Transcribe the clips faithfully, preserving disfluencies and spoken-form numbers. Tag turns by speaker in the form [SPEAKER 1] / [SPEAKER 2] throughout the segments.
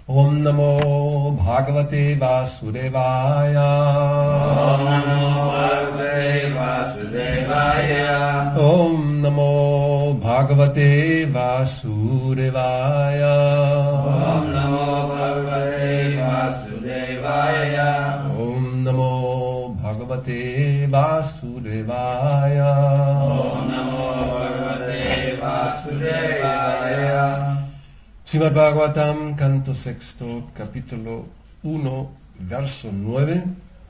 [SPEAKER 1] Om Namo Bhagavate Vasudevaya.
[SPEAKER 2] Om Namo Bhagavate Vasudevaya.
[SPEAKER 1] Om Namo Bhagavate Vasudevaya.
[SPEAKER 2] Om Namo Bhagavate Vasudevaya.
[SPEAKER 1] Om Namo Bhagavate Vasudevaya.
[SPEAKER 2] Om Namo Bhagavate Vasudevaya.
[SPEAKER 1] Srimad Bhagavatam, canto sexto, capítulo uno, verso nueve,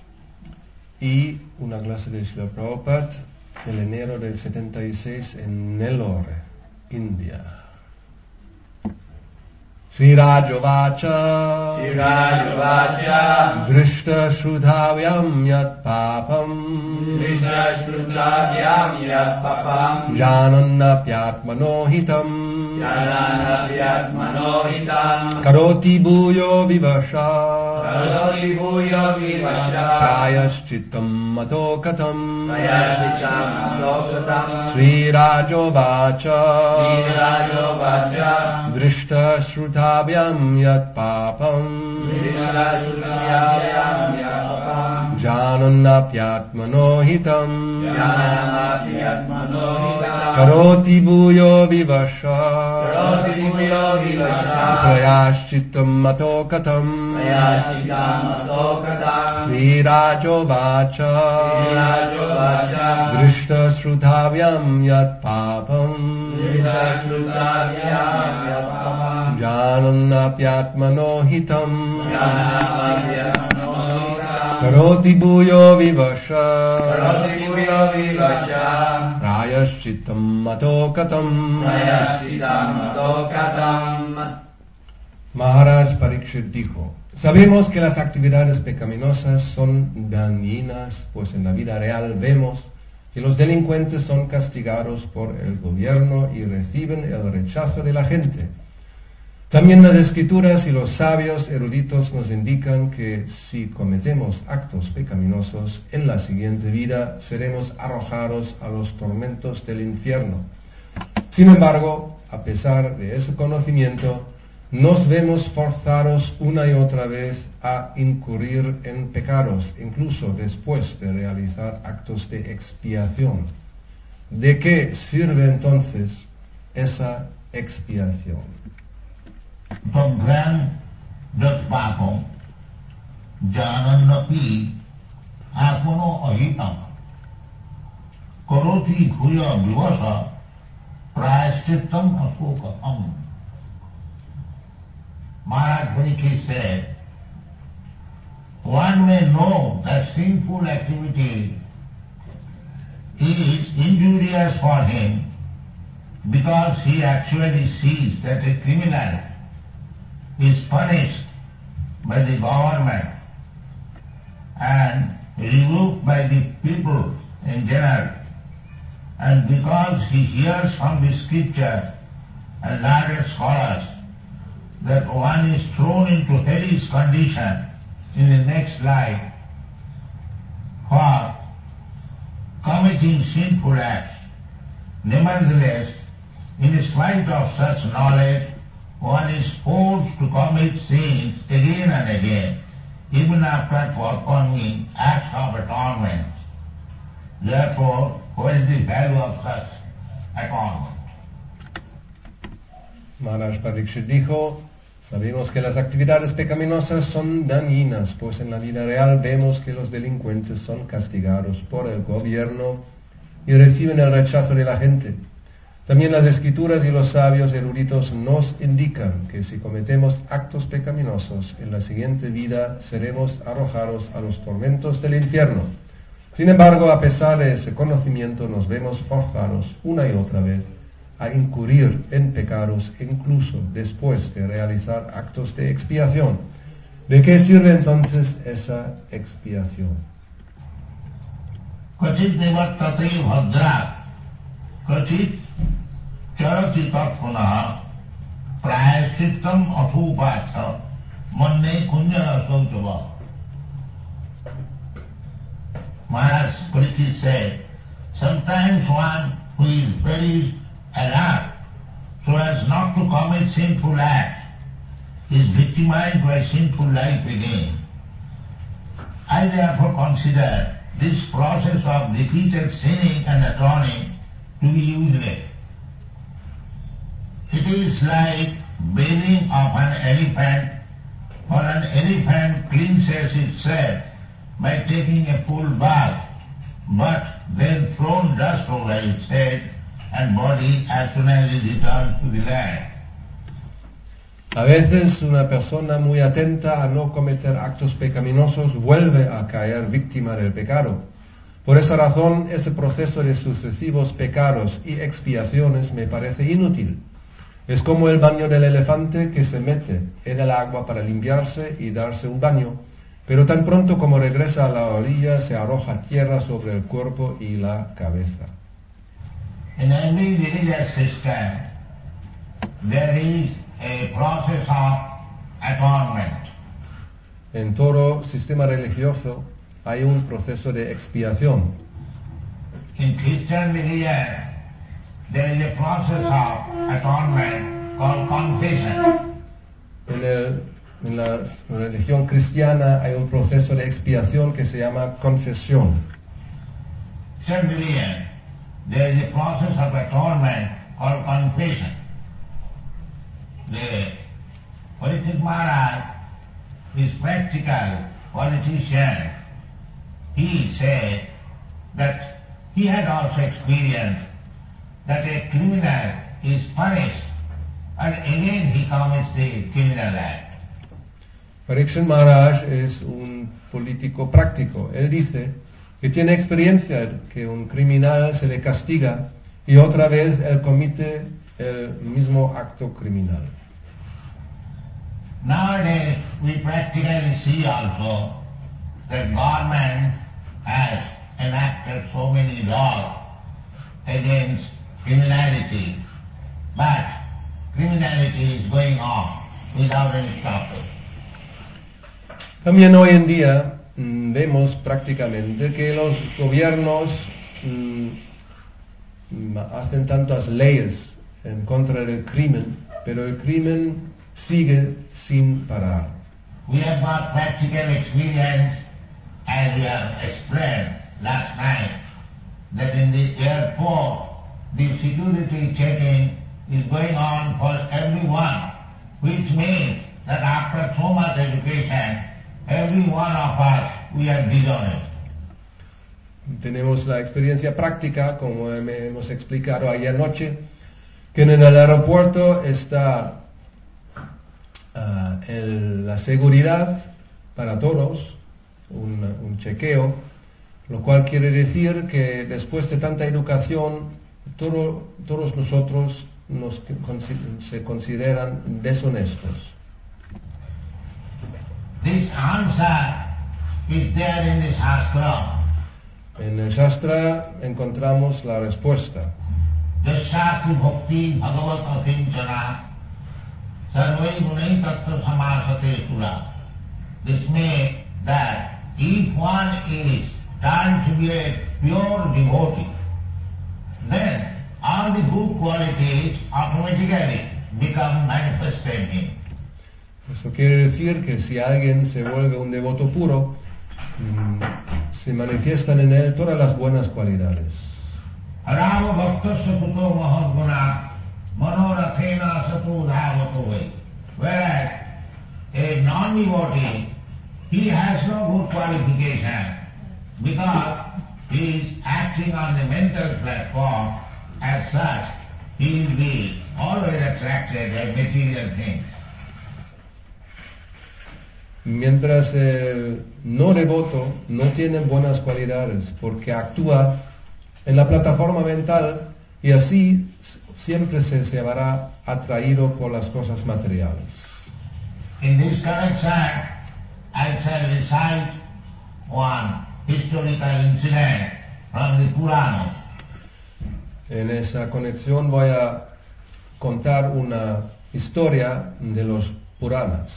[SPEAKER 1] y una clase de Srila Prabhupada del enero del setenta y seis en Nellore, India. Sri Rajovacha
[SPEAKER 2] Sri Rajovacha
[SPEAKER 1] Drishta Shrudhavyam Yat Papam
[SPEAKER 2] Drishta Shrudhavyam Yat Papam
[SPEAKER 1] Janannapyatmanohitam
[SPEAKER 2] Janannapyatmanohitam
[SPEAKER 1] Karoti Bhuyo Vivasha
[SPEAKER 2] Karoti Bhuyo Vivasha
[SPEAKER 1] Prayashchitam Matokatam
[SPEAKER 2] Prayashchitam Matokatam
[SPEAKER 1] Sri Rajovacha
[SPEAKER 2] Sri Rajovacha
[SPEAKER 1] Drishta Shrudhavyam Yat Papam
[SPEAKER 2] Drishta Shrudhavyam Yat Papam
[SPEAKER 1] Janannapyatmanohitam
[SPEAKER 2] Janannapyatmanohitam
[SPEAKER 1] Karoti Bhuyo Vivasha
[SPEAKER 2] Karoti Bhuyo Vivasha
[SPEAKER 1] Prayashchitam Matokatam
[SPEAKER 2] Prayashchitam Matokatam
[SPEAKER 1] Sri Rajovacha
[SPEAKER 2] Sri Rajovacha
[SPEAKER 1] Drishta Shrudhavyam Yat Papam
[SPEAKER 2] Drishta Shrudhavyam Yat Papam
[SPEAKER 1] Janannapyatmanohitam
[SPEAKER 2] Janannapyatmanohitam
[SPEAKER 1] Karoti Bhuyo Vivasha
[SPEAKER 2] Karoti Bhuyo Vivasha
[SPEAKER 1] Prayashchitam Matokatam
[SPEAKER 2] Prayashchitam Matokatam.
[SPEAKER 1] Maharaj Parikshit dijo: sabemos que las actividades pecaminosas son dañinas, pues en la vida real vemos que los delincuentes son castigados por el gobierno y reciben el rechazo de la gente. También las escrituras y los sabios eruditos nos indican que si cometemos actos pecaminosos, en la siguiente vida seremos arrojados a los tormentos del infierno. Sin embargo, a pesar de ese conocimiento, nos vemos forzados una y otra vez a incurrir en pecados, incluso después de realizar actos de expiación. ¿De qué sirve entonces esa expiación?
[SPEAKER 3] Todgyan dat papam janannapi atmano ahitam karoti bhuya vivasa prayashchittam asokam. Maharaj Parikshit said, one may know that sinful activity is injurious for him because he actually sees that a criminal is punished by the government and rebuked by the people in general, and because he hears from the scripture and learned scholars that one is thrown into hellish condition in the next life for committing sinful acts. Nevertheless, in spite of such knowledge, one is forced to commit sins again and again, even after performing acts of atonement. Therefore, what is the value of such atonement?
[SPEAKER 1] Maharaj Parikshit dijo: sabemos que las actividades pecaminosas son dañinas, pues en la vida real vemos que los delincuentes son castigados por el gobierno y reciben el rechazo de la gente. También las escrituras y los sabios eruditos nos indican que si cometemos actos pecaminosos, en la siguiente vida seremos arrojados a los tormentos del infierno. Sin embargo, a pesar de ese conocimiento, nos vemos forzados una y otra vez a incurrir en pecados, incluso después de realizar actos de expiación. ¿De qué sirve entonces esa expiación?
[SPEAKER 3] Kachit nivartate bhadra, kachit charati tatpuna, prayashchittam athupatha, manne kunya sautava. Maharaj Parikshit said, sometimes one who is very alert so as not to commit sinful acts, is victimized by sinful life again. I therefore consider this process of repeated sinning and atoning to be useless. It is like bathing of an elephant, for an elephant cleanses itself by taking a full bath, but then thrown dust over its head and body as soon as it returns to the land.
[SPEAKER 1] A veces una persona muy atenta a no cometer actos pecaminosos vuelve a caer víctima del pecado. Por esa razón, ese proceso de sucesivos pecados y expiaciones me parece inútil. Es como el baño del elefante que se mete en el agua para limpiarse y darse un baño, pero tan pronto como regresa a la orilla se arroja tierra sobre el cuerpo y la cabeza.
[SPEAKER 3] In every religious system, there is a process of atonement.
[SPEAKER 1] En todo sistema religioso hay un proceso de expiación.
[SPEAKER 3] In Christian religion, there is a process of atonement called confession.
[SPEAKER 1] En, el, en la religión cristiana hay un proceso de expiación que se llama confesión.
[SPEAKER 3] Christian religion, there is a process of atonement called confession. The Parikshit Maharaj is practical politician. He said that he had also experienced that a criminal is punished and again he commits the criminal act.
[SPEAKER 1] Parikshit Maharaj es un político práctico. Él dice que tiene experiencia que un criminal se le castiga y otra vez él comete el mismo acto criminal.
[SPEAKER 3] Nowadays we practically see also that government has enacted so many laws against criminality, but criminality is going on without any stoppage.
[SPEAKER 1] También hoy en día mmm, vemos prácticamente que los gobiernos mmm, hacen tantas leyes en contra del crimen, pero el crimen sigue sin parar.
[SPEAKER 3] We have got practical experience, as we have explained last night, that in the airport the security checking is going on for everyone, which means that after so much education, every one of us, we are dishonest.
[SPEAKER 1] Tenemos la experiencia práctica, como hemos explicado ayer noche, que en el aeropuerto está uh, el, la seguridad para todos, un, un chequeo, lo cual quiere decir que después de tanta educación, todo, todos nosotros nos, se consideran deshonestos.
[SPEAKER 3] This answer is there in the Shastra.
[SPEAKER 1] En el Shastra encontramos la respuesta.
[SPEAKER 3] Yashasri bhakti bhagavat akinchana sarvai gunai tattva samasate sura. This means that if one is turned to be a pure devotee, then all the good qualities automatically become manifested in him.
[SPEAKER 1] Eso quiere decir que si alguien se vuelve un devoto puro, mmm, se manifiestan en él todas las buenas cualidades.
[SPEAKER 3] Arava bhaktasya puto mahadguna manorathena sato dhavato vai. Whereas a non-devotee, he has no good qualification because he is acting on the mental platform. As such, he will be always attracted by material things.
[SPEAKER 1] Mientras el no devoto no tiene buenas cualidades porque actúa en la plataforma mental y así siempre se, se verá atraído por las cosas materiales.
[SPEAKER 3] In this connection, I shall recite one historical incident from the Puranas.
[SPEAKER 1] En esa conexión voy a contar una historia de los Puranas.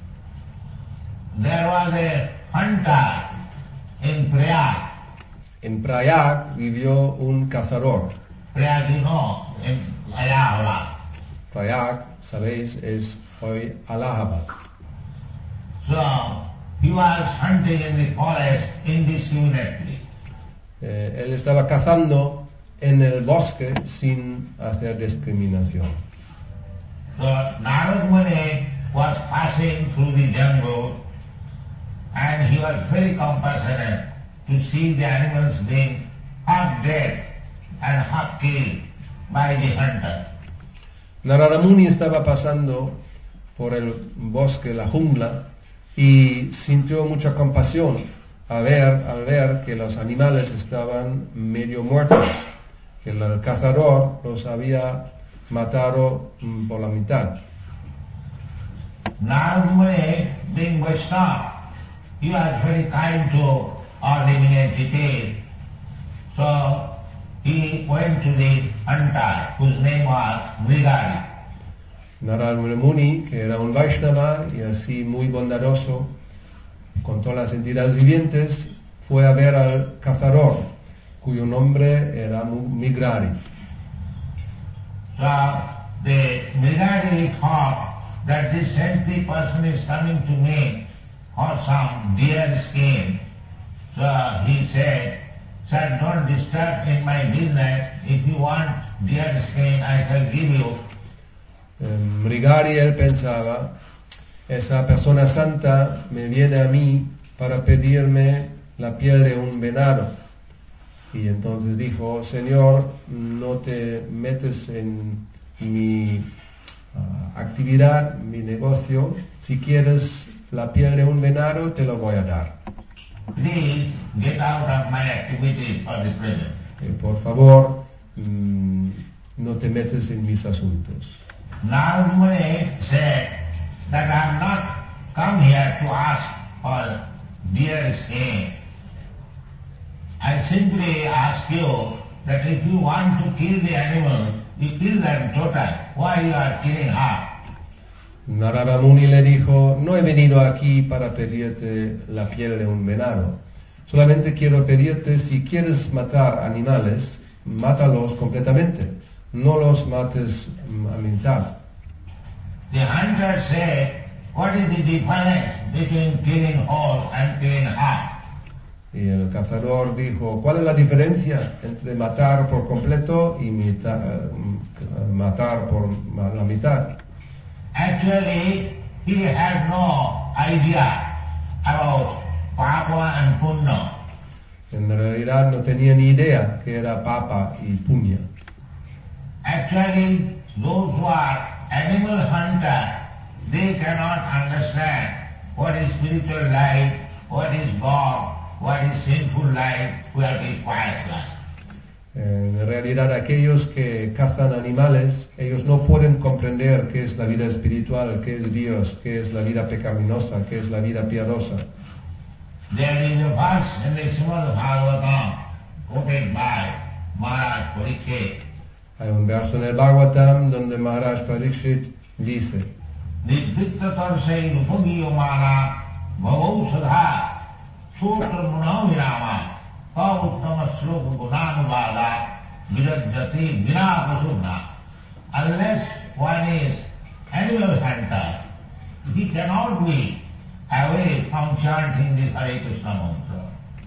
[SPEAKER 3] There was a hunter in Prayag.
[SPEAKER 1] En Prayag vivió un cazador.
[SPEAKER 3] Prayag, you know, in Ayahla.
[SPEAKER 1] Prayag sabéis, es hoy Allahabad.
[SPEAKER 3] So he was hunting in the forest indiscriminately.
[SPEAKER 1] Eh, él estaba cazando en el bosque sin hacer discriminación.
[SPEAKER 3] So Narad Muni was passing through the jungle and he was very compassionate to see the animals being half dead and half killed by the hunter.
[SPEAKER 1] Narada Muni estaba pasando por el bosque, la jungla, y sintió mucha compasión al ver, al ver que los animales estaban medio muertos, que el cazador los había matado mm, por la mitad.
[SPEAKER 3] Narad Muni, being Vaishnava, he was very kind to all living entities. So he went to the hunter, whose name was Mrigari.
[SPEAKER 1] Narada Muni, que era un Vaishnava y así muy bondadoso con todas las entidades vivientes, fue a ver al cazador, cuyo nombre era Mrigari.
[SPEAKER 3] So the Mrigari thought that this saintly person is coming to me for some deer skin. So he said, "Sir, don't disturb in my business. If you want deer skin, I shall give you."
[SPEAKER 1] Mrigari, él pensaba, esa persona santa me viene a mí para pedirme la piel de un venado. Y entonces dijo, Señor, no te metes en mi uh, actividad, mi negocio. Si quieres la piel de un venado, te lo voy a dar.
[SPEAKER 3] Please get out of my activities for the present.
[SPEAKER 1] Eh, por favor, mm, no te metes en mis asuntos.
[SPEAKER 3] Narad Muni said that I have not come here to ask for deer skin. I simply ask you that if you want to kill the animal, you kill them total. Why you are killing half?
[SPEAKER 1] Narada Muni le dijo, no he venido aquí para pedirte la piel de un venado. Solamente quiero pedirte, si quieres matar animales, mátalos completamente. No los mates a mitad.
[SPEAKER 3] The hunter said, what is the difference between killing whole and killing half?
[SPEAKER 1] Y el cazador dijo, ¿cuál es la diferencia entre matar por completo y mitad, uh, matar por la mitad?
[SPEAKER 3] Actually, he had no idea about papa and punya.
[SPEAKER 1] En realidad no tenía ni idea que era papa y punya.
[SPEAKER 3] Actually, those who are animal hunters, they cannot understand what is spiritual life, what is God, what is sinful life, what is quiet life.
[SPEAKER 1] En realidad aquellos que cazan animales, ellos no pueden comprender qué es la vida espiritual, qué es Dios, qué es la vida pecaminosa, qué es la vida piadosa.
[SPEAKER 3] There is a verse in the Srimad Bhagavatam quoted by Maharaj Parikshit.
[SPEAKER 1] Hay un verso en el Bhagavatam donde Maharaj Parikshit dice,
[SPEAKER 3] Nidvittatarse nupagiyamana bhavausudha sutra munavirama pauttama sloka gunanuvada virajati vinapasuna. Unless one is animal hunter, he cannot be away from chanting this Hare Krishna mantra.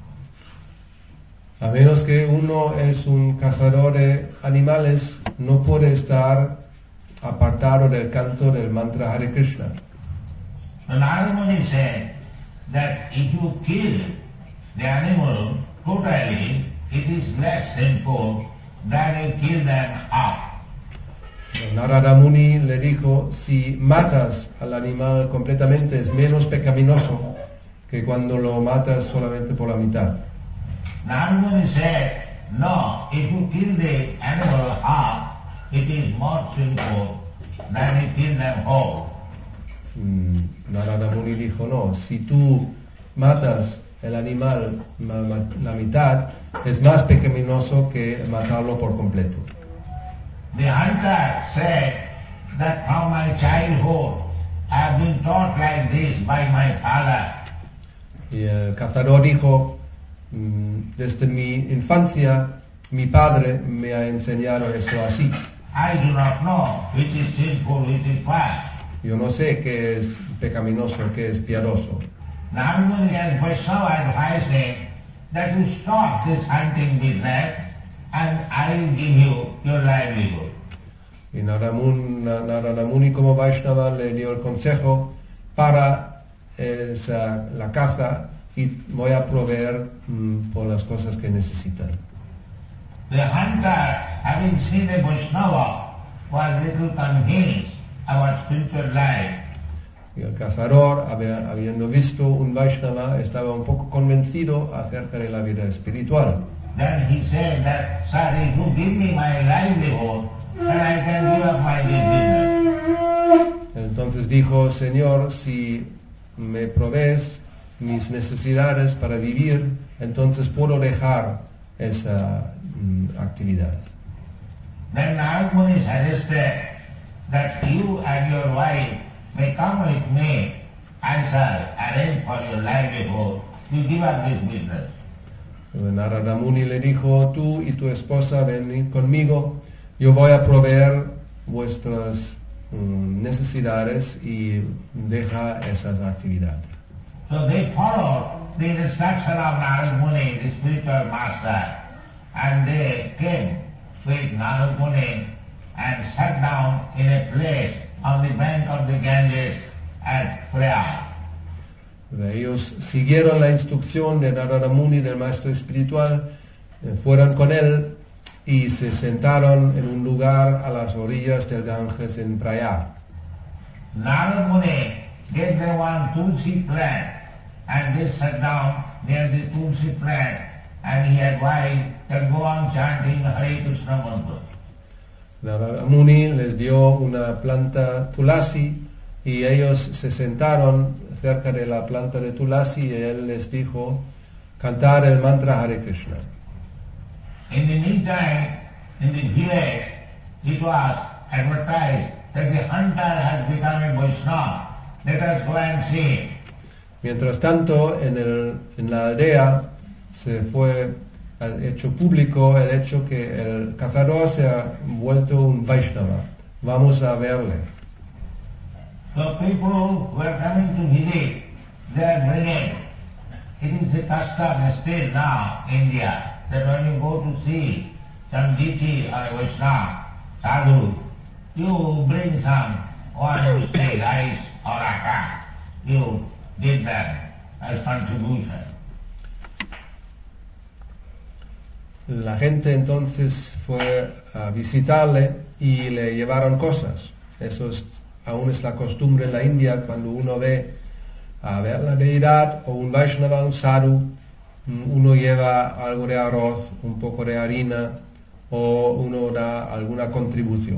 [SPEAKER 1] A menos que uno es un cazador de animales, no puede estar apartado del canto del mantra Hare Krishna.
[SPEAKER 3] And Narad Muni said that if you kill the animal totally, it is less sinful than you kill them half.
[SPEAKER 1] Narada Muni le dijo, si matas al animal completamente es menos pecaminoso que cuando lo matas solamente por la mitad.
[SPEAKER 3] Narad Muni said, no, if you kill the animal half, it is more sinful than you kill them whole.
[SPEAKER 1] Mm, Narada Muni dijo, no, si tú matas el animal ma, ma, la mitad, es más pecaminoso que matarlo por completo.
[SPEAKER 3] The hunter said that from my childhood I have been taught like this by my father.
[SPEAKER 1] Y el cazador dijo, mm, desde mi infancia mi padre me ha enseñado eso así.
[SPEAKER 3] I do not know which is sinful, which is pious.
[SPEAKER 1] Yo no sé qué es pecaminoso, qué es piadoso.
[SPEAKER 3] Narada and Vaishnava advise him that you stop this hunting business and I will give you your livelihood.
[SPEAKER 1] Y Narada Muni, Narada Muni como Vaishnava le dio el consejo para esa, la caza y voy a proveer mm, por las cosas que necesitan.
[SPEAKER 3] The hunter, having seen a Vaishnava, was little convinced about spiritual life.
[SPEAKER 1] Y el cazador, habi- habiendo visto un Vaishnava, estaba un poco convencido acerca de la vida espiritual.
[SPEAKER 3] Then he said that, sir, if you give me my livelihood, then I can give up my business.
[SPEAKER 1] Entonces dijo, Señor, si me provees mis necesidades para vivir, entonces puedo dejar esa mm, actividad.
[SPEAKER 3] Then Narada Muni suggested that you and your wife may come with me. I shall arrange for your livelihood. You give up this business.
[SPEAKER 1] Narada Muni le dijo, tú y tu esposa ven conmigo, yo voy a proveer vuestras mm, necesidades y deja esas actividades.
[SPEAKER 3] So they followed the instruction of Narada Muni, the spiritual master, and they came with Narada Muni and sat down in a place on the bank of the Ganges at Prayag.
[SPEAKER 1] Ellos siguieron la instrucción de Narada Muni, del maestro espiritual, eh, fueron con él y se sentaron en un lugar a las orillas del Ganges en Prayag.
[SPEAKER 3] Narada Muni gave them one tulsi plant and they sat down near the tulsi plant and he advised that go on chanting Hare Krishna mantra.
[SPEAKER 1] Narada Muni les dio una planta tulasi y ellos se sentaron cerca de la planta de tulasi y él les dijo cantar el mantra Hare Krishna.
[SPEAKER 3] In the meantime, in the village, it was advertised that the hunter has become a Vaishnava. Let us go and see him.
[SPEAKER 1] Mientras tanto, en, el, en la aldea se fue hecho público el hecho que el cazador se ha vuelto un Vaishnava. Vamos a verle.
[SPEAKER 3] So people who are coming to visit, they are bringing. It is a custom still now in India that when you go to see some deity or a Vaishnava, sadhu, you bring some one say rice or atta. You did that as contribution.
[SPEAKER 1] La gente entonces fue a visitarle y le llevaron cosas. Eso es, aún es la costumbre en la India cuando uno ve a ver la deidad o un Vaishnava, un sadhu, uno lleva algo de arroz, un poco de harina o uno da alguna contribución.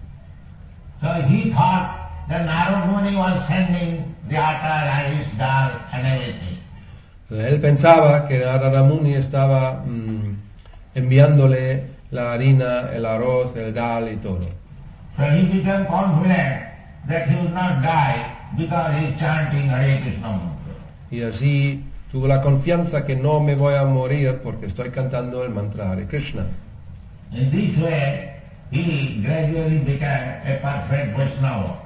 [SPEAKER 3] So he thought that Narada Muni was sending the atta, rice, dal and everything.
[SPEAKER 1] Él pensaba que Narada Muni estaba mm, enviándole la harina, el arroz, el dal y todo.
[SPEAKER 3] So he became confident that he would not die because he is chanting Hare Krishna mantra.
[SPEAKER 1] Y así tuvo la confianza que no me voy a morir porque estoy cantando el mantra Hare Krishna.
[SPEAKER 3] In this way, he gradually became a perfect Vaishnava.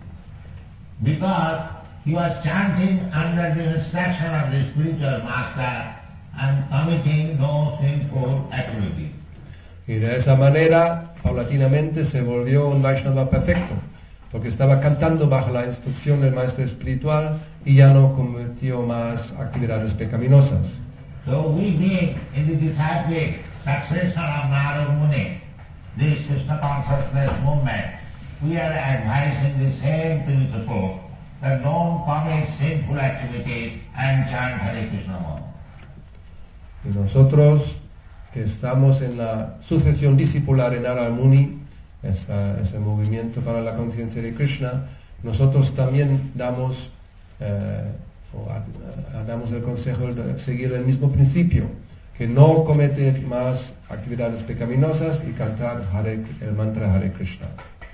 [SPEAKER 3] Because he was chanting under the instruction of the spiritual master and committing no sinful activity.
[SPEAKER 1] Y de esa manera, paulatinamente, se volvió un Vaishnava perfecto, porque estaba cantando bajo la instrucción del maestro espiritual y ya no cometió más actividades pecaminosas.
[SPEAKER 3] So we being in the disciplic succession of Narada Muni, this Krishna consciousness movement, we are advising the same principle that don't commit sinful activities and chant Hare Krishna mantra.
[SPEAKER 1] Y nosotros, que estamos en la sucesión discipular de Narada Muni, esa, ese movimiento para la conciencia de Krishna, nosotros también damos, eh, o a, a, damos el consejo de seguir el mismo principio, que no cometer más actividades pecaminosas y cantar Hare, el mantra Hare Krishna.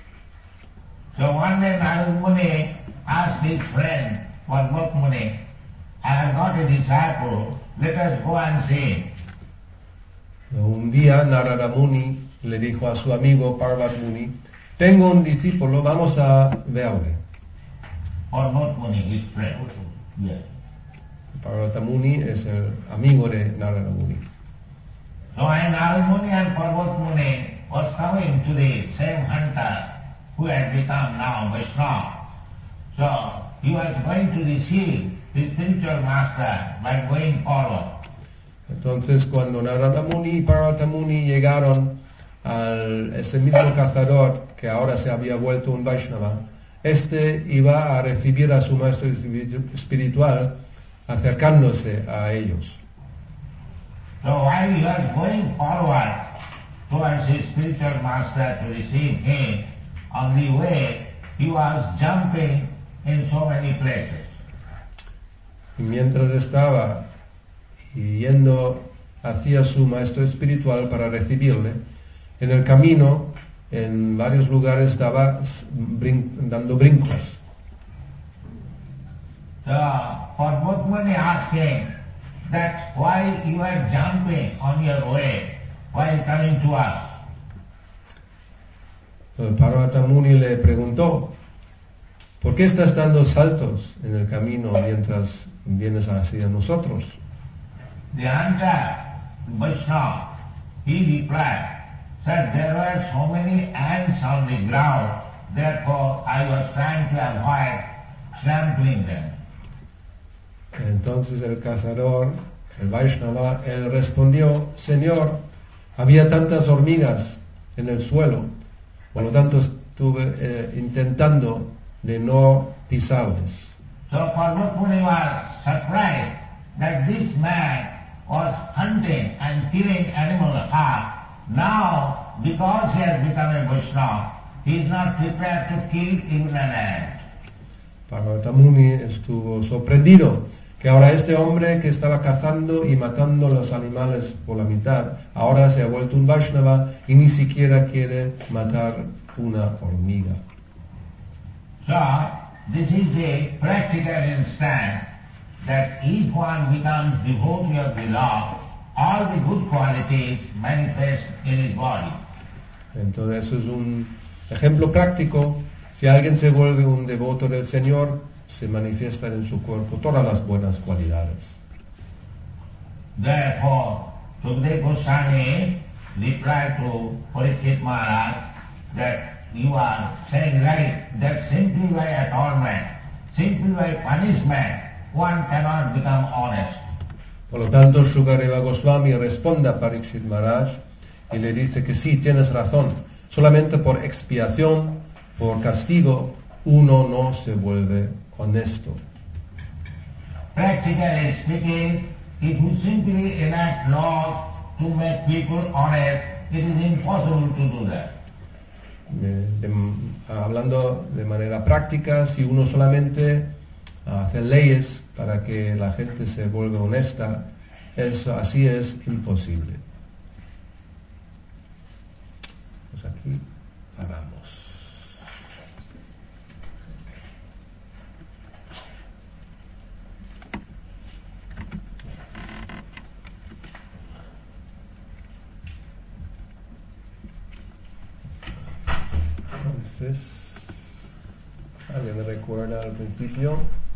[SPEAKER 3] So one day Narada Muni asked his friend, Parvat Muni, I have got a disciple, let us go and see him.
[SPEAKER 1] Un día Narada Muni le dijo a su amigo Parvat Muni, tengo un discípulo, vamos a verle.
[SPEAKER 3] Parvat Muni, his friend. Yes.
[SPEAKER 1] Parvata Muni es el amigo de Narada Muni.
[SPEAKER 3] So when Narada Muni and Parvat Muni was coming to the same hunter who had become now Vaishnava, so he was going to receive his spiritual master by going forward.
[SPEAKER 1] Entonces cuando Narada Muni y Parvata Muni llegaron al ese mismo cazador que ahora se había vuelto un Vaishnava, este iba a recibir a su maestro espiritual acercándose a ellos.
[SPEAKER 3] So while he was going forward towards his spiritual master to receive him, on the way he was jumping in so many places.
[SPEAKER 1] Y mientras estaba yendo hacia su maestro espiritual para recibirle, en el camino, en varios lugares estaba brin- dando brincos.
[SPEAKER 3] So Parvat Muni asked him that why you are jumping on your way while coming to us.
[SPEAKER 1] El Parvata Muni le preguntó, ¿por qué estás dando saltos en el camino mientras vienes hacia nosotros?
[SPEAKER 3] The hunter, Vaishnava, he replied that there were so many ants on the ground, therefore I was trying to avoid trampling them.
[SPEAKER 1] Entonces el cazador, el Vaishnava, él respondió, Señor, había tantas hormigas en el suelo, por lo tanto estuve eh, intentando de no pisarles.
[SPEAKER 3] So Parvat Muni was surprised that this man was hunting and killing animal heart. Now, because he has become a Vaishnava, he is not prepared to kill even an ant.
[SPEAKER 1] Parvata Muni estuvo sorprendido que ahora este hombre que estaba cazando y matando los animales por la mitad, ahora se ha vuelto un Vaishnava y ni siquiera quiere matar una hormiga.
[SPEAKER 3] So, this is the practical instance that if one becomes devotee of the Lord, all the good qualities manifest in his body.
[SPEAKER 1] Entonces eso es un ejemplo práctico. Si alguien se vuelve un devoto del Señor, se manifiestan en su cuerpo todas las buenas cualidades.
[SPEAKER 3] Therefore, Sukadeva Goswami replied to Parikshit Maharaj that you are saying right, that simply by atonement, simply by punishment, one cannot become honest.
[SPEAKER 1] Por lo tanto, Sukadeva Goswami responde a Parikshit Maharaj y le dice que sí, tienes razón. Solamente por expiación, por castigo, uno no se vuelve honesto.
[SPEAKER 3] Practically speaking, if you simply enact laws to make people honest, it is impossible to do that.
[SPEAKER 1] De, de, hablando de manera práctica, si uno solamente hace leyes para que la gente se vuelva honesta, eso así es imposible. Pues aquí paramos. Entonces, ¿alguien me recuerda al principio?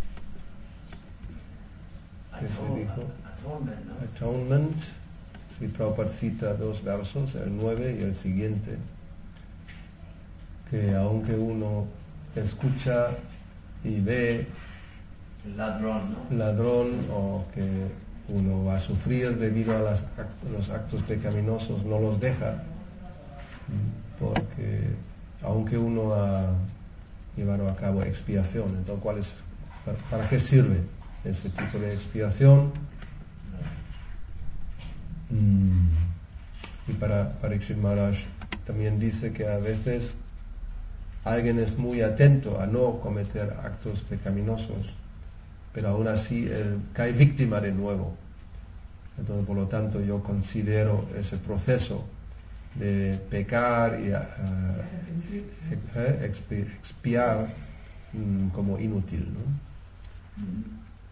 [SPEAKER 1] ¿Qué se dijo?
[SPEAKER 2] Atonement, ¿no?
[SPEAKER 1] Atonement. Si Prabhupada cita dos versos, el nueve y el siguiente, que aunque uno escucha y ve
[SPEAKER 2] El ladrón, ¿no?
[SPEAKER 1] ladrón o que uno va a sufrir debido a las act- los actos pecaminosos, no los deja, porque aunque uno ha llevado a cabo expiación, entonces ¿cuál es, para, para qué sirve ese tipo de expiación? Mm. Y para Parikshit Maharaj también dice que a veces alguien es muy atento a no cometer actos pecaminosos, pero aún así él cae víctima de nuevo. Entonces, por lo tanto, yo considero ese proceso de pecar y uh, eh, expi- expiar mm, como inútil, ¿no?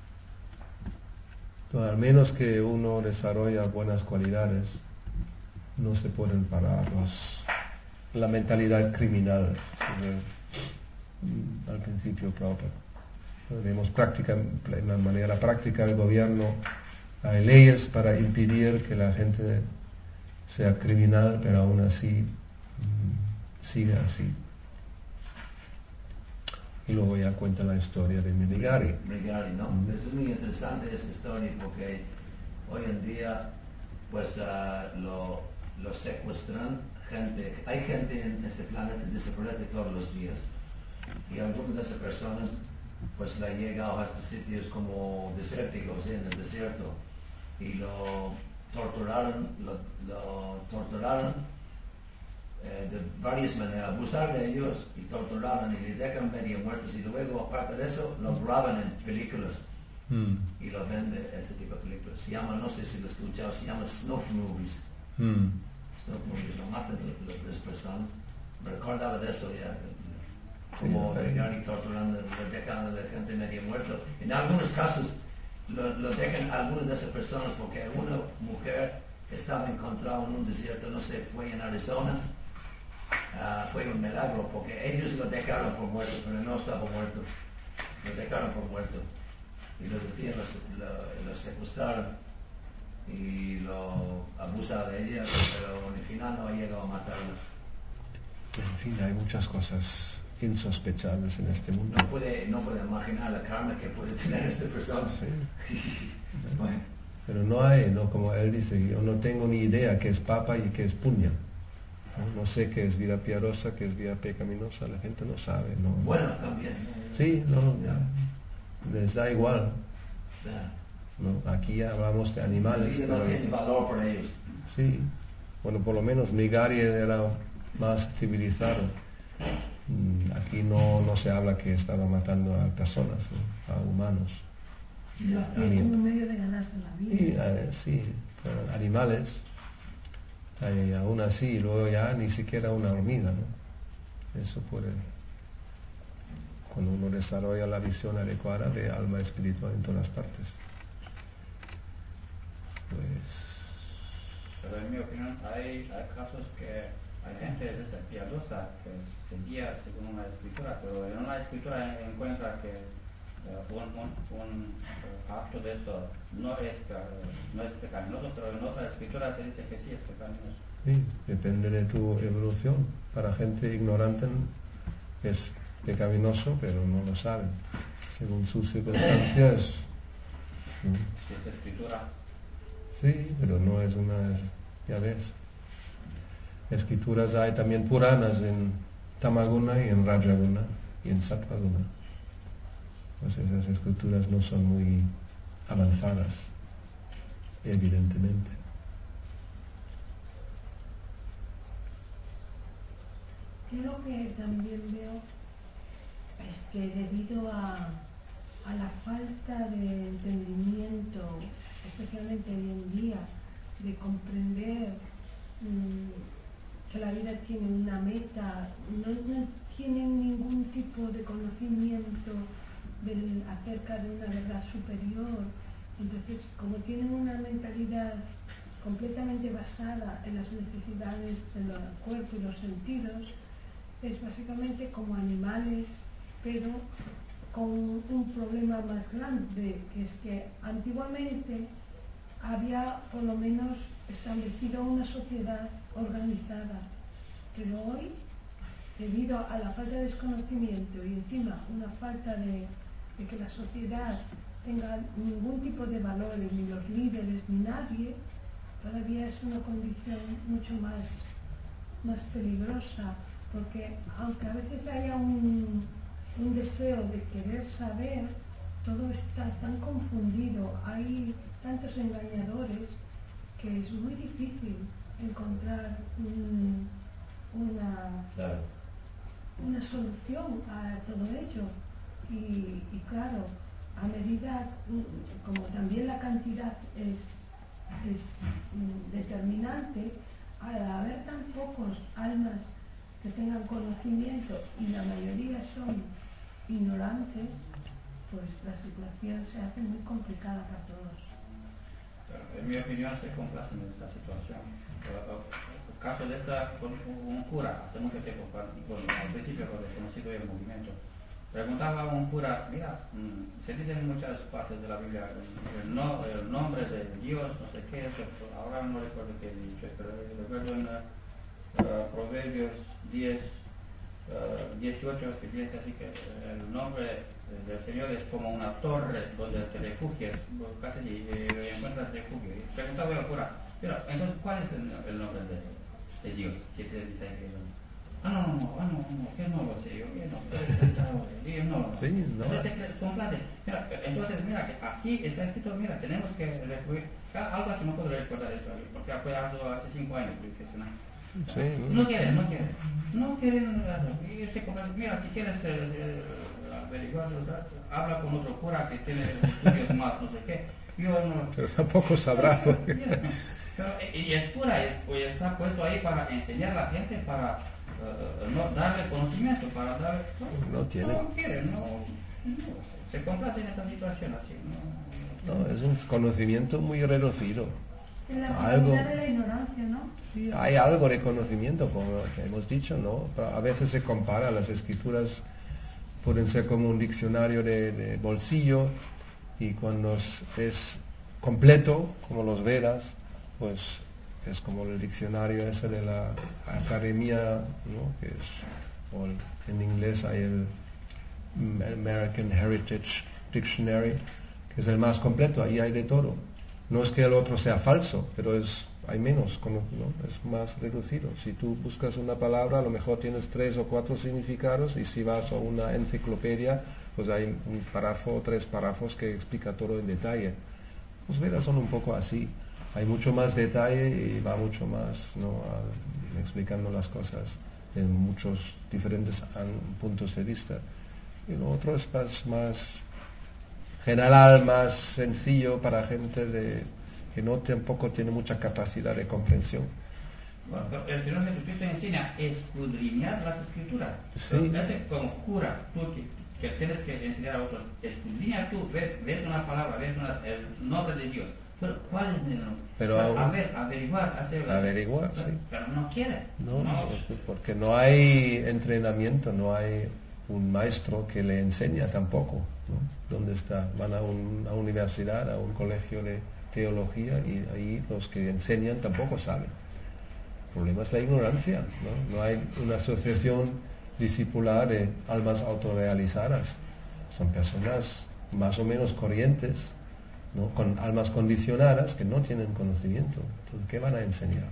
[SPEAKER 1] Entonces, al menos que uno desarrolla buenas cualidades, no se pueden parar los, la mentalidad criminal sobre, mm, al principio Prabhupada. Vemos práctica, de una manera práctica el gobierno, hay leyes para impedir que la gente sea criminal, pero aún así mm, sigue así. Y luego ya cuenta la historia de Mrigari.
[SPEAKER 2] Mrigari, ¿no?
[SPEAKER 1] Mm.
[SPEAKER 2] Es muy interesante esa historia porque hoy en día pues uh, lo, lo secuestran gente. Hay gente en este planeta que desaparece todos los días. Y algunas de esas personas pues la llegan hasta sitios como desérticos, ¿sí? En el desierto. Y lo torturaron, lo, lo torturaron eh, de varias maneras, abusar de ellos y torturaron y les dejan medio muertos y luego aparte de eso lo graban en películas mm. y lo venden ese tipo de películas. Se llama, no sé si lo he escuchado, se llama snuff movies. Mm. Snuff movies, lo matan las personas. Me recordaba de eso ya, como llegar y torturando, lo dejan a la gente medio muerto. En algunos casos lo, lo dejan a algunas de esas personas porque una mujer que estaba encontrada en un desierto, no sé, fue en Arizona. Uh, fue un milagro porque ellos lo dejaron por muerto, pero no estaba muerto, lo dejaron por muerto y lo decían, lo, lo, lo secuestraron y lo abusaron de ella, pero al final no ha llegado a matarlo.
[SPEAKER 1] En fin, hay muchas cosas insospechables en este mundo.
[SPEAKER 2] No puede, no puede imaginar la karma que puede tener esta persona.
[SPEAKER 1] Sí.
[SPEAKER 2] Bueno.
[SPEAKER 1] Pero no hay, no, como él dice, yo no tengo ni idea qué es papa y qué es puña. No, no sé qué es vida piadosa, qué es vida pecaminosa, la gente no sabe. No.
[SPEAKER 2] Bueno, también.
[SPEAKER 1] Sí, no, les da igual. No, aquí hablamos de animales.
[SPEAKER 2] No
[SPEAKER 1] pero,
[SPEAKER 2] tiene valor para ellos.
[SPEAKER 1] Sí, bueno, por lo menos Mrigari era más civilizado. Aquí no, no se habla que estaba matando a personas, ¿no? A humanos.
[SPEAKER 4] Lo hacía como un medio de ganarse la vida.
[SPEAKER 1] Sí, eh, sí, pero animales. Y aún así, luego ya ni siquiera una hormiga, ¿no? Eso puede, cuando uno desarrolla la visión adecuada de alma espiritual en todas partes. Pues...
[SPEAKER 5] Pero en mi opinión hay, hay casos que hay gente piadosa que se guía según una escritura, pero en una escritura encuentra que uh, un, un, un uh, acto de esto no es, uh, no es pecaminoso, pero en otra escritura se dice que sí es pecaminoso.
[SPEAKER 1] Sí, depende de tu evolución. Para gente ignorante es pecaminoso, pero no lo saben. Según sus circunstancias.
[SPEAKER 5] ¿Sí? Si es escritura.
[SPEAKER 1] Sí, pero no es una, ya ves. Escrituras hay también puranas en Tamaguna y en Rajaguna y en Sattvaguna. Pues esas escrituras no son muy avanzadas, evidentemente.
[SPEAKER 4] Yo lo que también veo es que debido a, a la falta de entendimiento, especialmente hoy en día, de comprender mmm, que la vida tiene una meta, no, no tienen ningún tipo de conocimiento del, acerca de una verdad superior. Entonces, como tienen una mentalidad completamente basada en las necesidades del cuerpo y los sentidos, es básicamente como animales, pero con un problema más grande, que es que antiguamente había por lo menos establecido una sociedad organizada, pero hoy, debido a la falta de desconocimiento y encima una falta de, de que la sociedad tenga ningún tipo de valores, ni los líderes, ni nadie, todavía es una condición mucho más, más peligrosa, porque aunque a veces haya un, un deseo de querer saber, todo está tan confundido, hay tantos engañadores que es muy difícil encontrar un, una,
[SPEAKER 2] claro.
[SPEAKER 4] una solución a todo ello. Y, y claro, a medida, como también la cantidad es, es determinante, al haber tan pocos almas que tengan conocimiento y la mayoría son ignorantes, pues la situación se hace muy complicada para todos.
[SPEAKER 5] En mi opinión se complacen en esta situación. El caso de esta con un cura hace mucho tiempo, cuando, al principio cuando he conocido el movimiento, preguntaba a un cura, mira, se dice en muchas partes de la Biblia el, no, el nombre de Dios, no sé qué, ahora no recuerdo qué he dicho, pero recuerdo en uh, Proverbios diez, uh, dieciocho, que dice así que el nombre del Señor es como una torre donde te refugias, casi eh, encuentras refugio. Y preguntaba al cura, pero entonces, ¿cuál es el, el nombre de, de Dios? Si te dice que ah, no, no, no, ah, no, no, que no lo sé, yo, que no, yo no, no.
[SPEAKER 1] Sí, no.
[SPEAKER 5] Entonces, complace. Mira, entonces, mira, que aquí está escrito, mira, tenemos que recurrir, algo así, no puedo recordar eso, porque fue hace cinco años, que es una...
[SPEAKER 1] Sí,
[SPEAKER 5] no, no quieren, no quieren, no quieren, y usted complace, mira, si quieres eh, eh, averiguar, habla con otro cura que tiene estudios más, no sé qué, yo no...
[SPEAKER 1] Pero tampoco sabrá. Porque...
[SPEAKER 5] Pero, y es cura, y está puesto ahí para enseñar a la gente, para... Uh, no darle conocimiento, para dar
[SPEAKER 1] no, no tiene,
[SPEAKER 5] no quiere, no, no se complace en esta situación así, no,
[SPEAKER 1] no, es un conocimiento muy reducido.
[SPEAKER 4] En la
[SPEAKER 1] algo
[SPEAKER 4] de la ignorancia, ¿no?
[SPEAKER 1] Sí, hay algo de conocimiento, como hemos dicho, ¿no? Pero a veces se compara, las escrituras pueden ser como un diccionario de, de bolsillo, y cuando es, es completo, como los Vedas, pues es como el diccionario ese de la academia, ¿no? Que es, o el, en inglés hay el American Heritage Dictionary, que es el más completo, ahí hay de todo. No es que el otro sea falso, pero es, hay menos, ¿no? Es más reducido. Si tú buscas una palabra, a lo mejor tienes tres o cuatro significados, y si vas a una enciclopedia, pues hay un párrafo o tres párrafos que explica todo en detalle. Los Vedas son un poco así. Hay mucho más detalle y va mucho más, ¿no? a, explicando las cosas en muchos diferentes an, puntos de vista. Y lo otro es más, más general, más sencillo para gente de, que no tampoco tiene mucha capacidad de comprensión.
[SPEAKER 5] Bueno, pero el Señor Jesucristo enseña a escudriñar las escrituras.
[SPEAKER 1] Sí.
[SPEAKER 5] Como cura, tú que, que tienes que enseñar a otros, escudriña tú, ves, ves una palabra, ves una, el nombre de Dios. Pero, ¿cuál es el nombre?
[SPEAKER 1] Pero
[SPEAKER 5] a, a ver, averiguar, hacer,
[SPEAKER 1] averiguar,
[SPEAKER 5] pero,
[SPEAKER 1] sí.
[SPEAKER 5] Pero no quiere.
[SPEAKER 1] No,
[SPEAKER 5] no.
[SPEAKER 1] Porque no hay entrenamiento, no hay un maestro que le enseña tampoco, ¿no? ¿Dónde está? Van a una universidad, a un colegio de teología, y ahí los que enseñan tampoco saben. El problema es la ignorancia, ¿no? No hay una asociación discipular de almas autorrealizadas. Son personas más o menos corrientes, ¿no? Con almas condicionadas que no tienen conocimiento. Entonces, ¿qué van a enseñar?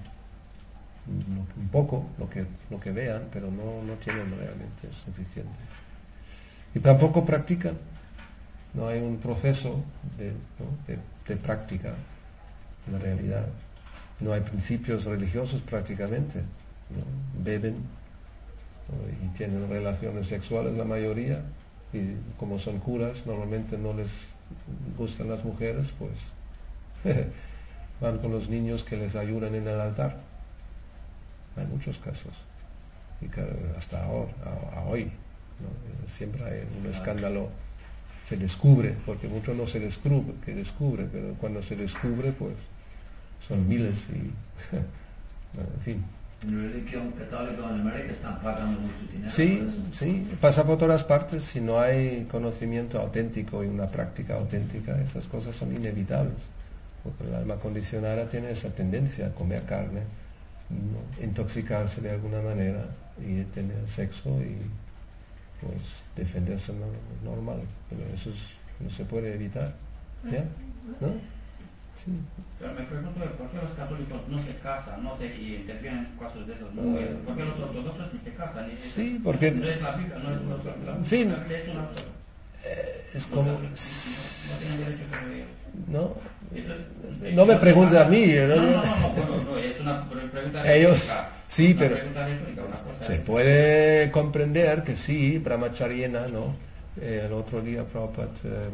[SPEAKER 1] Un poco lo que, lo que vean, pero no, no tienen realmente suficiente. Y tampoco practican. No hay un proceso de, ¿no? de, de práctica en la realidad. No hay principios religiosos prácticamente, ¿no? Beben, ¿no? Y tienen relaciones sexuales la mayoría, y como son curas normalmente no les gustan las mujeres, pues van con los niños que les ayudan en el altar. Hay muchos casos, y hasta ahora, a, a hoy, ¿no? Siempre hay un escándalo, se descubre, porque mucho no se descubre, que descubre, pero cuando se descubre, pues son miles, y en fin.
[SPEAKER 2] En la religión católica en América están pagando mucho dinero.
[SPEAKER 1] Sí, sí, pasa por todas partes. Si no hay conocimiento auténtico y una práctica auténtica, esas cosas son inevitables, porque el alma condicionada tiene esa tendencia a comer carne, ¿no? Intoxicarse de alguna manera y tener sexo y pues defenderse normal, pero eso es, no se puede evitar, ¿ya? ¿No? Sí.
[SPEAKER 5] Pero me pregunto, ¿por qué los católicos no se casan, no se y intervienen en casos de esos mujeres? ¿Por qué los ortodoxos sí se casan? Y
[SPEAKER 1] sí, porque...
[SPEAKER 5] No es la Biblia, no es los, la,
[SPEAKER 1] en fin,
[SPEAKER 5] es, una,
[SPEAKER 1] eh, es como...
[SPEAKER 5] No, no tienen derecho sobre ellos.
[SPEAKER 1] No,
[SPEAKER 5] Entonces,
[SPEAKER 1] no me preguntes a mí.
[SPEAKER 5] No, no, no, no, no, no, es una pregunta
[SPEAKER 1] ellos,
[SPEAKER 5] retórica.
[SPEAKER 1] sí,
[SPEAKER 5] una
[SPEAKER 1] pero
[SPEAKER 5] pregunta retórica, una cosa
[SPEAKER 1] se
[SPEAKER 5] de...
[SPEAKER 1] puede comprender que sí, Brahmacharyena, ¿no? Eh, el otro día Prabhupada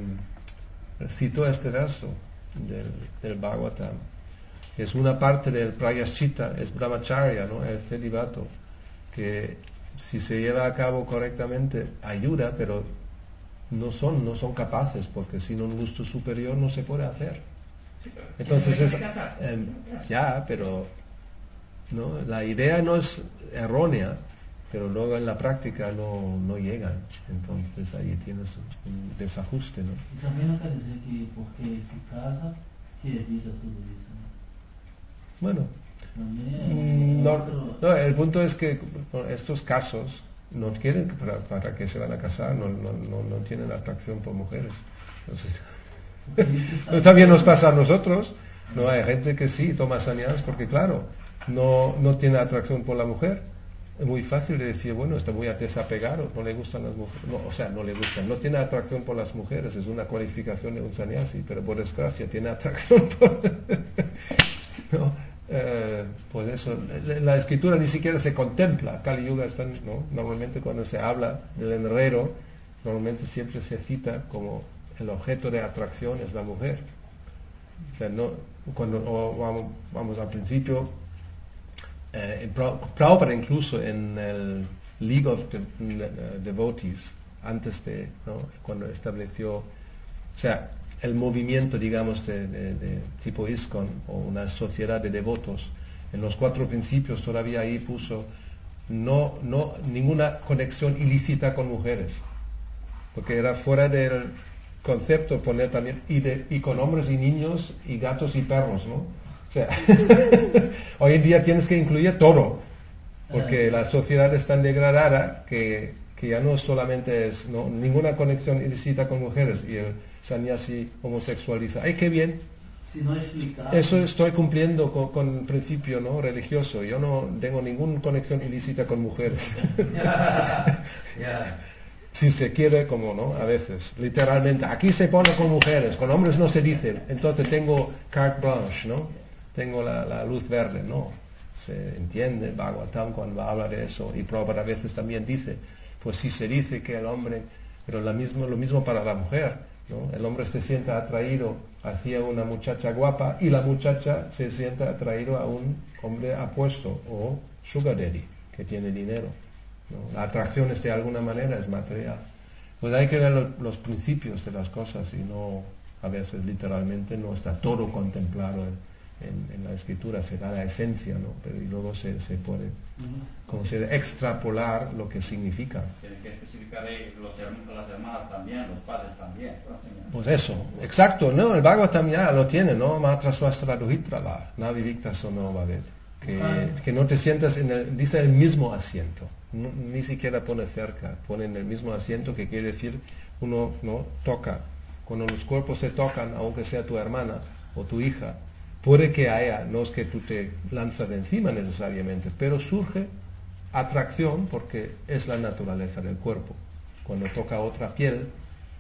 [SPEAKER 1] eh, citó este verso del, del Bhagavatam. Es una parte del Prayaschita, es Brahmacharya, ¿no? El celibato, que si se lleva a cabo correctamente ayuda, pero no son, no son capaces, porque sin un gusto superior no se puede hacer. Entonces, es,
[SPEAKER 5] hay que casarse.
[SPEAKER 1] eh, ya, pero ¿no? La idea no es errónea, pero luego en la práctica no, no llegan. Entonces ahí tienes un desajuste, ¿no?
[SPEAKER 6] E também não quer dizer que porque se casa que evita tudo isso, né?
[SPEAKER 1] Bueno,
[SPEAKER 6] Também é
[SPEAKER 1] mm, no,
[SPEAKER 6] outro-
[SPEAKER 1] no, el punto es que bueno, estos casos no quieren que para, para que se van a casar, no, no, no, no tienen atracción por mujeres. Entonces, no, también nos pasa a nosotros, no hay gente que sí toma sannyas porque claro, no, no tiene atracción por la mujer. Es muy fácil de decir, bueno, está muy desapegado, no le gustan las mujeres, no, o sea, no le gustan, no tiene atracción por las mujeres, es una cualificación de un sannyasi, pero por desgracia tiene atracción por... ¿no? Eh, pues eso, la escritura ni siquiera se contempla. Kali Yuga están, ¿no? Normalmente cuando se habla del enredo, normalmente siempre se cita como el objeto de atracción es la mujer. O sea, no, cuando o vamos, vamos al principio, eh, Prabhupada incluso en el League of De- uh, Devotees, antes de, ¿no? Cuando estableció, o sea, el movimiento, digamos, de, de, de tipo ISKCON o una sociedad de devotos, en los cuatro principios todavía ahí puso no, no, ninguna conexión ilícita con mujeres, porque era fuera del concepto poner también y, de, y con hombres y niños y gatos y perros, ¿no? O sea, hoy en día tienes que incluir todo, porque la sociedad es tan degradada que, que ya no solamente es, ¿no? Ninguna conexión ilícita con mujeres y el sannyasi homosexualiza. ¡Ay, qué bien!
[SPEAKER 6] Se não explicar.
[SPEAKER 1] Eso estoy cumpliendo con, con el principio, ¿no? Religioso. Yo no tengo ninguna conexión ilícita con mujeres.
[SPEAKER 2] Yeah.
[SPEAKER 1] Si se quiere, como, ¿no? A veces, literalmente. Aquí se pone con mujeres, con hombres no se dice. Entonces tengo carte blanche, ¿no? Tengo la, la luz verde, ¿no? Se entiende Bhagavatam cuando habla de eso. Y Prabhupada a veces también dice, pues si se dice que el hombre, pero la mismo, lo mismo para la mujer, ¿no? El hombre se siente atraído hacia una muchacha guapa y la muchacha se siente atraído a un hombre apuesto o sugar daddy, que tiene dinero, ¿no? La atracción es de alguna manera es material. Pues hay que ver lo, los principios de las cosas y no, a veces literalmente no está todo contemplado en, en, en la escritura, se da la esencia, ¿no? Pero y luego se, se puede como se extrapolar lo que significa.
[SPEAKER 5] Tienen que especificar ahí los herm- las hermanas también, los padres también. ¿no?
[SPEAKER 1] Pues eso, exacto, ¿no? El Bhagavatam ya lo tiene, ¿no? Matra swastra duhitrava, navi victa sono vavet. Que, que no te sientas en el, dice el mismo asiento, no, ni siquiera pone cerca, pone en el mismo asiento, que quiere decir uno no toca. Cuando los cuerpos se tocan, aunque sea tu hermana o tu hija, puede que haya, no es que tú te lanzas de encima necesariamente, pero surge atracción porque es la naturaleza del cuerpo. Cuando toca otra piel,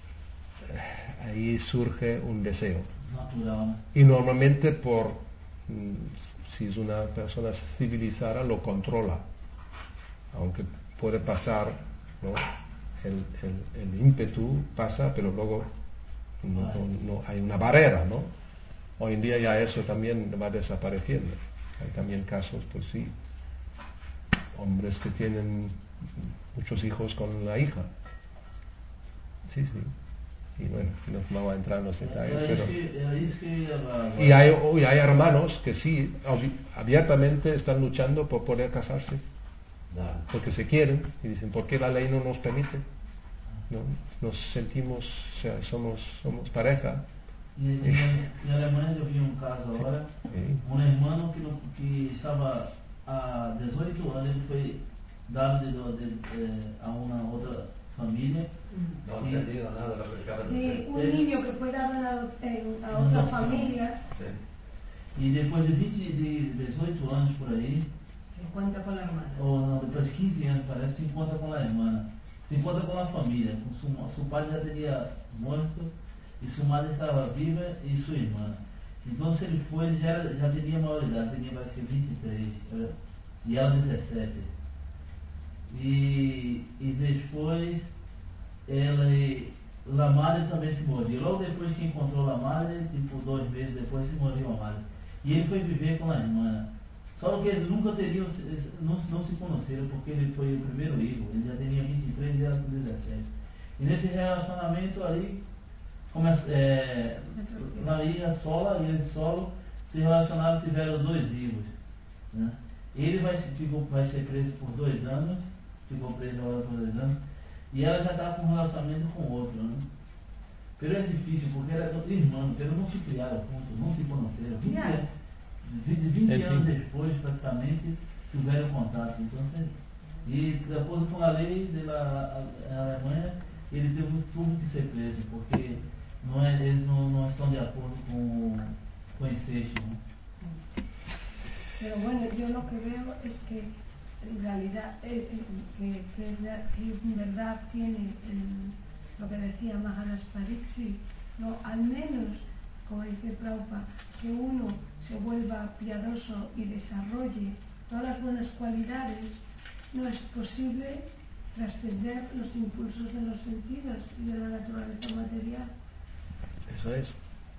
[SPEAKER 1] ahí surge un deseo.
[SPEAKER 6] Natural, né?
[SPEAKER 1] Y normalmente por, si es una persona civilizada, lo controla. Aunque puede pasar, ¿no? el, el, el ímpetu pasa, pero luego no, no, no hay una barrera, ¿no? Hoy en día ya eso también va desapareciendo. Hay también casos, pues sí, hombres que tienen muchos hijos con la hija. Sí, sí. Y bueno, no vamos a entrar en los detalles,
[SPEAKER 6] Era
[SPEAKER 1] pero...
[SPEAKER 6] isso que, era isso que eu ia falar agora.
[SPEAKER 1] Y hay, y hay hermanos que sí, abi- abiertamente están luchando por poder casarse,
[SPEAKER 2] Claro.
[SPEAKER 1] porque se quieren, y dicen, ¿por qué la ley no nos permite? ¿No? Nos sentimos, o sea, somos, somos pareja.
[SPEAKER 6] E, e, em Alemanha eu vi um caso agora,
[SPEAKER 1] Sí.
[SPEAKER 6] um irmão que, não, que estava há dezoito anos, ele foi dado de, de, de, a uma outra família.
[SPEAKER 2] No he entendido nada de lo que acabas de
[SPEAKER 4] Sí,
[SPEAKER 2] decir.
[SPEAKER 4] un niño que fue dado en ado- en- a otra
[SPEAKER 6] No.
[SPEAKER 4] familia
[SPEAKER 2] Sí.
[SPEAKER 6] E depois de vinte, de dezoito anos por aí,
[SPEAKER 4] se encuentra con la hermana.
[SPEAKER 6] ou não, depois de quinze anos parece, se encontra com a irmã, se encontra com a família, com su, seu pai já teria morto e sua madre estava viva e sua irmã. Então se ele foi, ele já, já teria maioridade, teria vai ser vinte e três eh, e ela dezessete. E, e depois ela, a madre também se morreu. Logo depois que encontrou a madre, tipo dois meses depois se morreu a madre. E ele foi viver com a irmã. Só que eles nunca teriam, não, não se conheceram porque ele foi o primeiro hijo. Ele já tinha vinte e três e ela com dezessete. E nesse relacionamento aí, Começa, é, Maria sola e ele solo se relacionaram, tiveram dois filhos, né? Ele vai, ficou, vai ser preso por dois anos, ficou preso agora por dois anos, e ela já estava com um relacionamento com outro, né? Pero é difícil porque era irmão, pero não se criaram juntos, não se conheceram. vinte,
[SPEAKER 4] Yeah.
[SPEAKER 6] vinte, vinte
[SPEAKER 1] Enfim.
[SPEAKER 6] anos depois, praticamente, tiveram contato. Então, e de acordo com a lei da Alemanha, ele teve tudo que ser preso, porque não é, eles não, não estão de acordo com, com o incesto, ¿no?
[SPEAKER 4] Pero bueno, yo lo que veo es que en realidad, eh, eh, que, que, que en verdad tiene el, lo que decía Maharaj Pariksit, ¿no? Al menos, como dice Prabhupada, que uno se vuelva piadoso y desarrolle todas las buenas cualidades, no es posible trascender los impulsos de los sentidos y de la naturaleza material.
[SPEAKER 1] Eso es.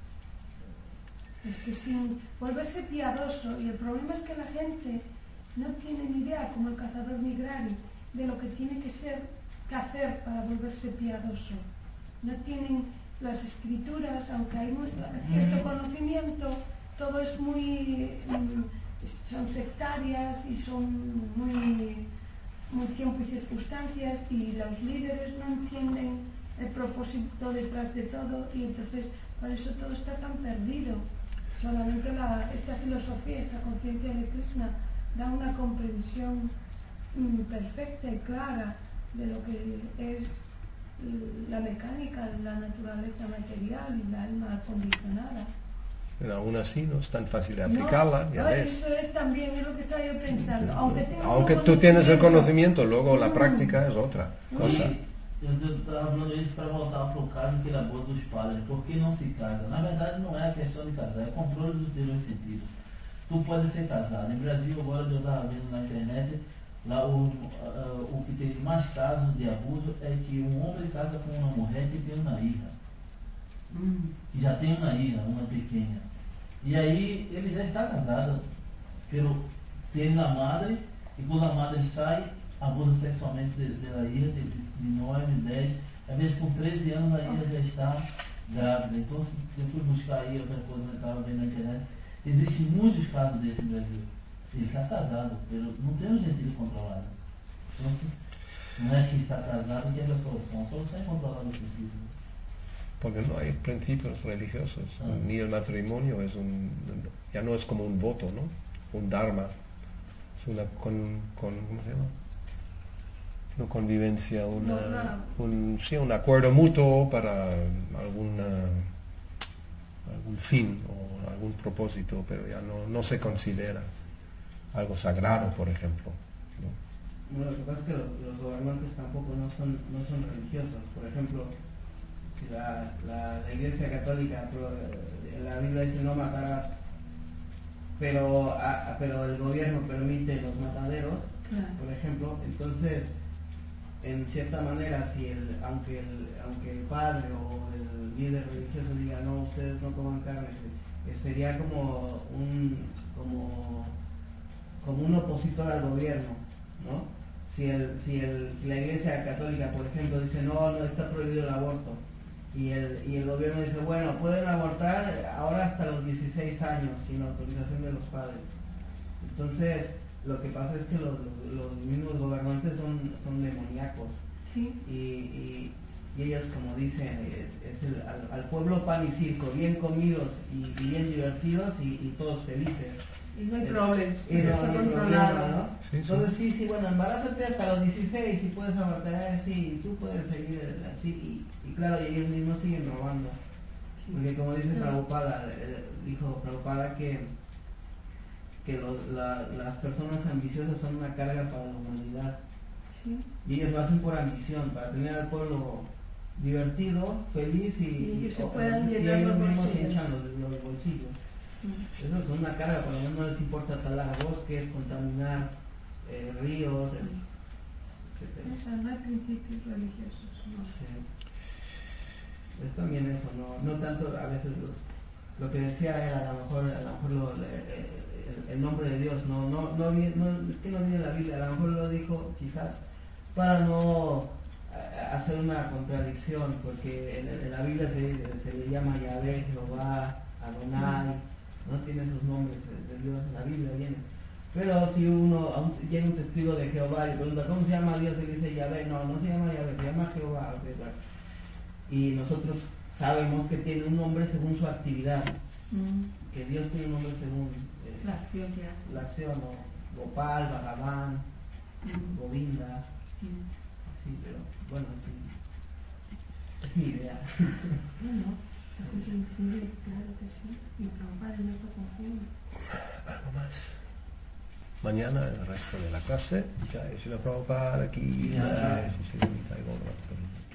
[SPEAKER 4] Es que sin volverse piadoso, y el problema es que la gente no tiene ni idea, como el cazador migrari, de lo que tiene que ser, que hacer para volverse piadoso. No tienen las escrituras, aunque hay muy, cierto conocimiento, todo es muy, son sectarias y son muy, muy tiempo y circunstancias, y los líderes no entienden el propósito detrás de todo, y entonces por eso todo está tan perdido. Solamente la, esta filosofía, esta conciencia de Krishna da una comprensión mm, perfecta y clara de lo que es la mecánica, la naturaleza material y la alma condicionada.
[SPEAKER 1] Pero aún así no es tan fácil de aplicarla,
[SPEAKER 4] no,
[SPEAKER 1] ya
[SPEAKER 4] no,
[SPEAKER 1] ves.
[SPEAKER 4] eso es también es lo que estaba yo pensando. Aunque, tenga
[SPEAKER 1] Aunque
[SPEAKER 4] un
[SPEAKER 1] tú tienes el
[SPEAKER 4] conocimiento,
[SPEAKER 1] conocimiento, luego la
[SPEAKER 4] Mm.
[SPEAKER 1] práctica es otra cosa.
[SPEAKER 6] E eu estava falando isso para voltar para o caso que era boa dos padres. Por que não se casa? Na verdade, não é a questão de casar, é controle dos dois sentidos. Tu pode ser casado. Em Brasil, agora eu estava vendo na internet, lá o, uh, o que teve mais casos de abuso é que um homem casa com uma mulher que tem uma hija.
[SPEAKER 4] Mm.
[SPEAKER 6] Que já tem uma hija, uma pequena. E aí ele já está casado, pero tem a madre, e quando a madre sai, abusa sexualmente da hija de, de nove, dez, às vezes com treze anos a hija já está grávida. Então eu fui buscar aí outra coisa que eu estava vendo na internet. Existem muitos casos desses no Brasil. Ele está casado, pero não tem um gentil controlado. Então não é que está casado que é a solução. A solução é controlar o sentido.
[SPEAKER 1] Porque no hay principios religiosos,
[SPEAKER 6] Ah.
[SPEAKER 1] ni el matrimonio es un, ya no es como un voto, ¿no? Un dharma, es una con, con ¿cómo se llama? Una convivencia, una,
[SPEAKER 4] No, no.
[SPEAKER 1] un, sí, un acuerdo mutuo para alguna, algún fin o algún propósito, pero ya no, no se considera algo sagrado, por ejemplo, ¿no?
[SPEAKER 7] Bueno, lo que pasa es que los, los gobernantes tampoco no son, no son religiosos. Por ejemplo, si la, la, la Iglesia Católica, pro- en la Biblia dice no matarás, pero, a- pero el gobierno permite los mataderos,
[SPEAKER 4] Claro.
[SPEAKER 7] por ejemplo, entonces, en cierta manera, si el, aunque, el, aunque el padre o el líder religioso diga no, ustedes no coman carne, eh, sería como un, como, como un opositor al gobierno, ¿no? Si, el, si el, la Iglesia Católica, por ejemplo, dice no, no está prohibido el aborto, y el, y el gobierno dice bueno, pueden abortar ahora hasta los dieciséis años sin autorización de los padres. Entonces lo que pasa es que los, los mismos gobernantes son, son demoníacos,
[SPEAKER 4] Sí.
[SPEAKER 7] y, y, y ellos, como dicen, es, es el, al, al pueblo pan y circo, bien comidos y, y bien divertidos y, y todos felices.
[SPEAKER 4] Y no hay
[SPEAKER 7] Eh,
[SPEAKER 4] problemas,
[SPEAKER 7] y no
[SPEAKER 4] está
[SPEAKER 7] hay
[SPEAKER 4] controlado.
[SPEAKER 7] problema, ¿no?
[SPEAKER 1] Sí, sí.
[SPEAKER 7] Entonces sí, sí, bueno, embarázate hasta los dieciséis y puedes abortar así, y tú puedes seguir así, y, y claro, y ellos mismos siguen robando.
[SPEAKER 4] Sí.
[SPEAKER 7] Porque como dice
[SPEAKER 4] Claro.
[SPEAKER 7] Prabhupada, eh, dijo Prabhupada que, que lo- la- las personas ambiciosas son una carga para la humanidad.
[SPEAKER 4] Sí.
[SPEAKER 7] Y ellos lo hacen por ambición, para tener al pueblo divertido, feliz y,
[SPEAKER 4] Y ellos se
[SPEAKER 7] o-
[SPEAKER 4] puedan
[SPEAKER 7] y
[SPEAKER 4] llenar
[SPEAKER 7] ellos
[SPEAKER 4] los
[SPEAKER 7] mismos se
[SPEAKER 4] bolsillos.
[SPEAKER 7] hinchan los, los bolsillos.
[SPEAKER 4] Mm.
[SPEAKER 7] Eso es una carga, por lo menos no les importa talar bosques, contaminar eh, ríos, etcétera.
[SPEAKER 4] Eso, no hay principios religiosos, no.
[SPEAKER 7] Sí. Es también eso, no, no tanto a veces lo, lo que decía era a lo mejor, a lo mejor lo- el, el nombre de Dios, no, no, no, vi- no, es que no viene en la Biblia, a lo mejor lo dijo quizás para no a- hacer una contradicción, porque en, en la Biblia se, se llama Yahvé, Jehová, Adonai, no tiene esos nombres de, de Dios, en la Biblia viene. Pero si uno a un, llega un testigo de Jehová y pregunta ¿cómo se llama Dios? Y dice Yahvé, no, no se llama Yahvé, se llama Jehová. Okay, bueno. Y nosotros sabemos que tiene un nombre según su actividad, mm. que Dios tiene un nombre según eh,
[SPEAKER 4] la acción que hace.
[SPEAKER 7] La acción, ¿no? Gopal, Bhagavan, mm. Govinda, mm. sí, pero bueno, sí, es mi idea.
[SPEAKER 4] Bueno, sí, sí, claro que sí, y Prabhupada no está confundido.
[SPEAKER 1] Algo más. Mañana el resto de la clase. Ya, si la Prabhupada aquí. Ya, si se limita,